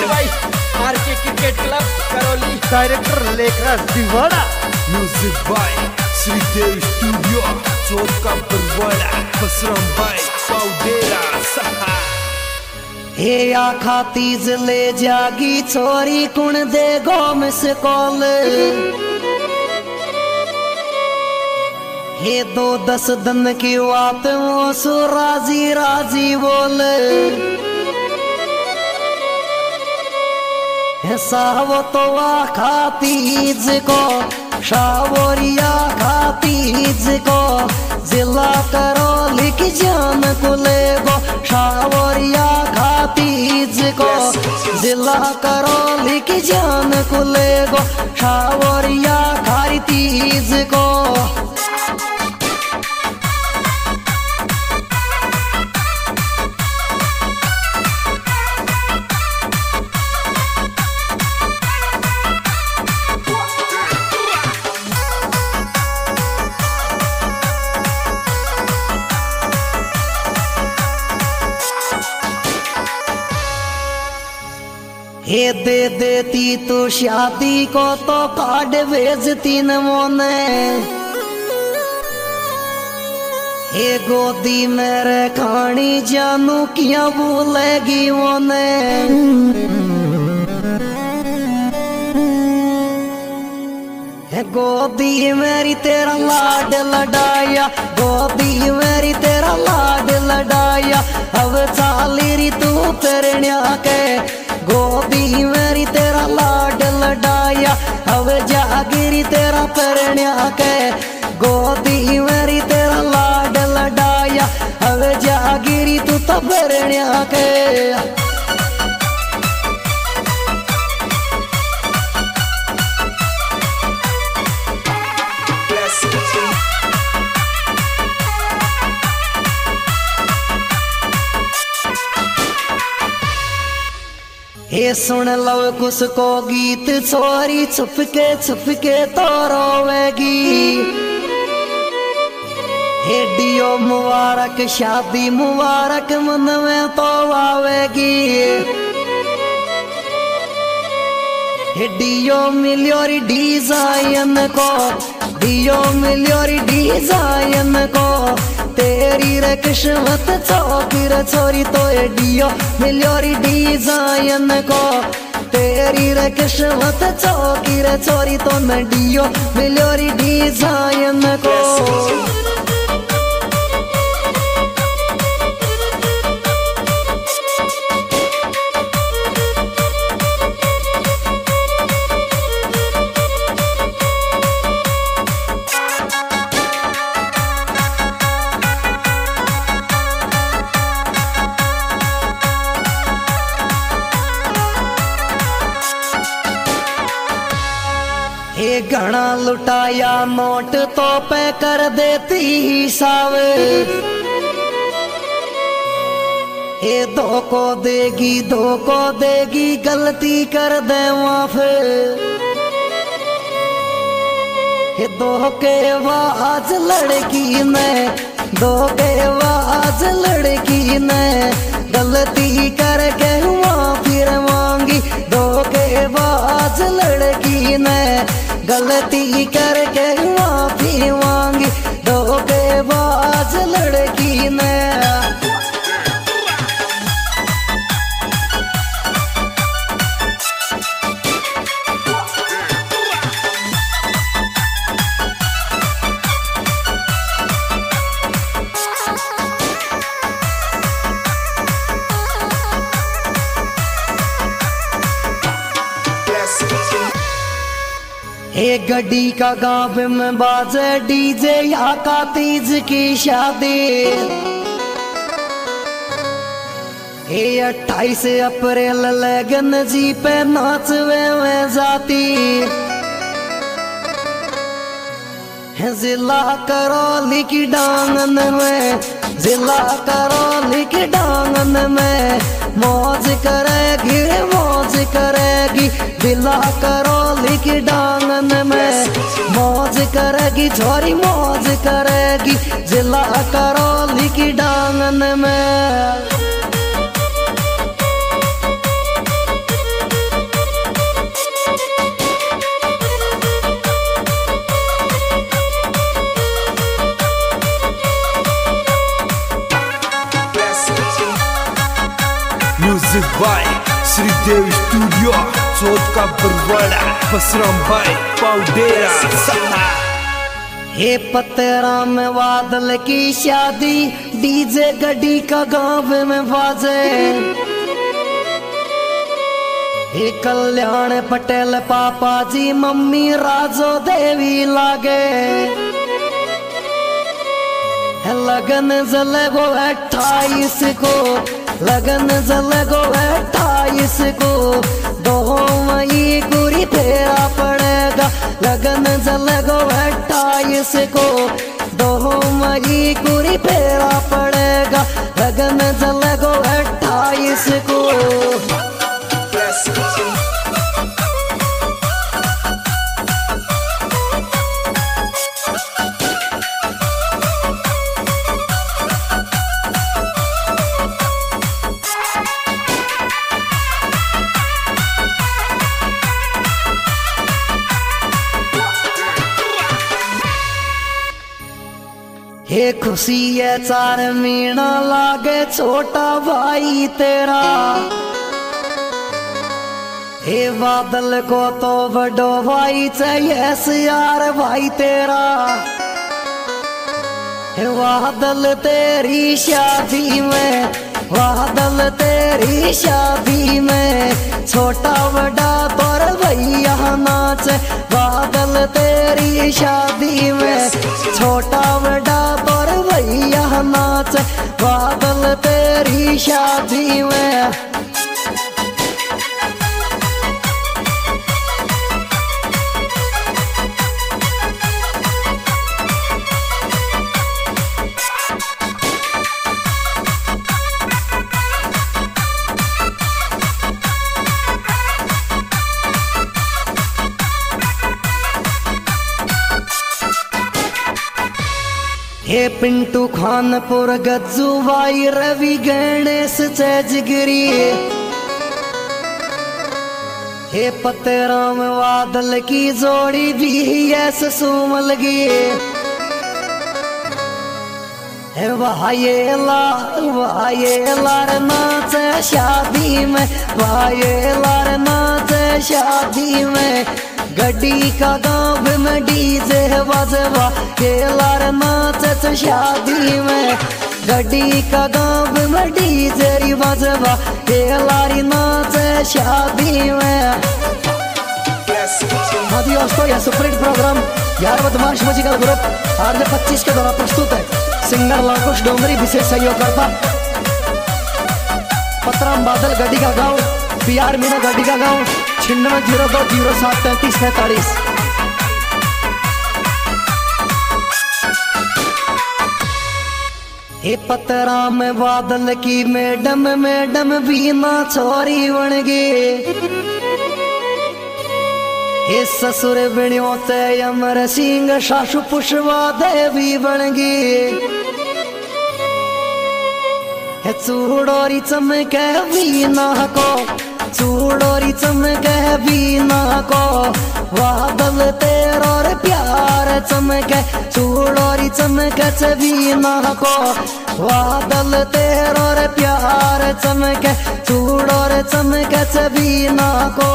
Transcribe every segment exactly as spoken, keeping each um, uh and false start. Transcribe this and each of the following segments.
सुनील भाई R K cricket club Karauli, director Lekhraj Diwada, music by Shridev studio Chauka Barwada, Basram भाई पाउडेरा सहा। हे आखा तीज ले जागी छोरी कुण दे गो मिस कॉल, हे दो दस दिन की बात वो सु राजी राजी बोल, सावो तो आखा तीज को शावरिया खा तीज को जिला करौली की जान को ले गो, शावरिया खा तीज को जिला करौली की जान को ले गो, शावरिया खारी तीज को। हे दे देती तो शादी को तो कार्ड भेजती न मोने, हे गोदी मेरे खानी जानू क्या भूलेगी मोने, हे गोदी मेरी तेरा लाड लड़ाया, गोदी मेरी तेरा लाड लड़ाया, अब चाली री तू परण्या के, गोदी मेरी तेरा लाड लड़ाया, अब जागिरी तेरा परण्या के, गोदी मेरी तेरा लाड लड़ाया, अब जागिरी तू तो परण्या के। हे सुन लो कुछ को गीत छोरी छुपके छुपके तो रोवेगी, हे डियो मुबारक शादी मुबारक मन में तो आवेगी, हे डियो मिलियोरी डिजाइन को, डियो मिलियोरी डिजाइन को, तेरी रे किस्मत चौकी रे छोरी तो डियो मिलियोरी डिजाइन को, तेरी रे किस्मत चौकी रे छोरी तो न डियो मिलियोरी डिजाइन को। हे घना लुटाया नोट तो पे कर देती हिसाब, हे धोखो देगी धोखो देगी गलती कर दे माफ, हे धोखेबाज लड़की ने धोखेबाज लड़की ने गलती करके माफी मांगी, धोखेबाज लड़की ने गलती करके माफी मांगी, धोखेबाज लड़की ने। हे गड्डी का गाँव में बाजे डीजे या का तीज की शादी, हे अट्ठाईस अप्रैल लगन जी पे नाचवे में जाती, जिला करौली की डांगन में जिला करौली की डांगन में मौज करेगी मौज करेगी, जिला करौली की डांगन में मौज करेगी छोरी मौज करेगी, जिला करौली की डांगन में। बाय श्रीदेव स्टूडियो चौथ का बरवाड़ा बसराम भाई पाउडेरा सहा। हे पतरा में बादल की शादी डीजे गड्डी का गाँव में बाजे। हे कल्याण पटेल पापा जी मम्मी राजो देवी लागे। लगन जलगो अट्ठाईस को लगन जलगो अट्ठाईस को दो मई गुरी फेरा पड़ेगा। लगन जलगो अट्ठाईस को दो मई गुरी फेरा पड़ेगा। लगन जलगो अट्ठाईस को हे खुशी है चार मीना लागे छोटा भाई तेरा। हे बादल को तो बड़ो भाई चाहिए यार भाई तेरा। हे बादल तेरी शादी में बादल तेरी शादी में छोटा बड़ा तोर भैया नाच। बादल तेरी शादी में छोटा बड़ा तोर भैया नाच। बादल तेरी शादी में हे पिंटू खानपुर गज्जू भाई रवि गणेश चजगिरी। हे पतराम बादल की जोड़ी भी ऐसे सुमलगी। हे भाई लार भाई लार नाच शादी में भाई लार नाच शादी में। गड्डी का गाँव में डीजे बजवा के लार नाच शादी में। गड्डी का गाँव में डीजे बजवा के लारी नाच शादी में। हाँ दोस्तों यह सुपरहिट प्रोग्राम यार बदमाश म्यूजिकल ग्रुप आर जे पच्चीस के द्वारा प्रस्तुत है। सिंगर लाकुश डोंगरी विशेष सहयोग करता। पतराम बादल गड्डी का गाँव पी आर मीना गड्डी का गाँव छिन्नवे जीरो दो जीरो सात तैतीस पैंतालीस। हे पतराम बादल की मैडम मैडम भी ना छोरी बन गए। हे ससुर बिणियों ते अमर सिंह सासु पुष्पा देवी बन गई। हे चूड़ोरी चमके बीना को चूड़ोरी चमके बीना को बादल तेरा और प्यार चमके। चूड़ोरी चमके बीना को बादल तेरा और प्यार चमके। चूड़ोर चमके बीना को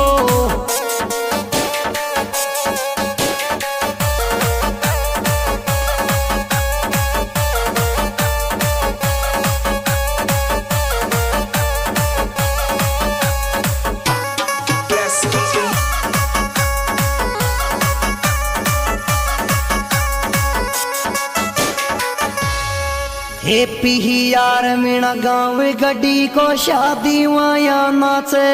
हे पिहियार मीना गाँव गड्डी को शादी माया नाचे।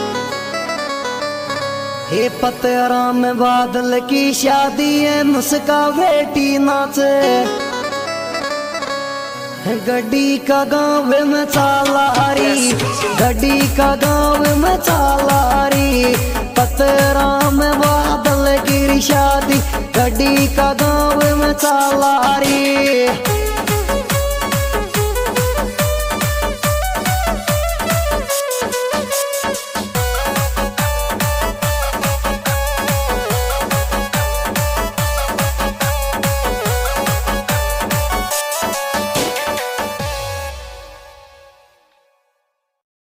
हे पतराम बादल की शादी है नुस्का बेटी नाचे। गड्डी का गाँव में चालारी गड्डी का गाँव में चालारी। पतराम बादल की शादी गड्डी का गाँव में चालारी।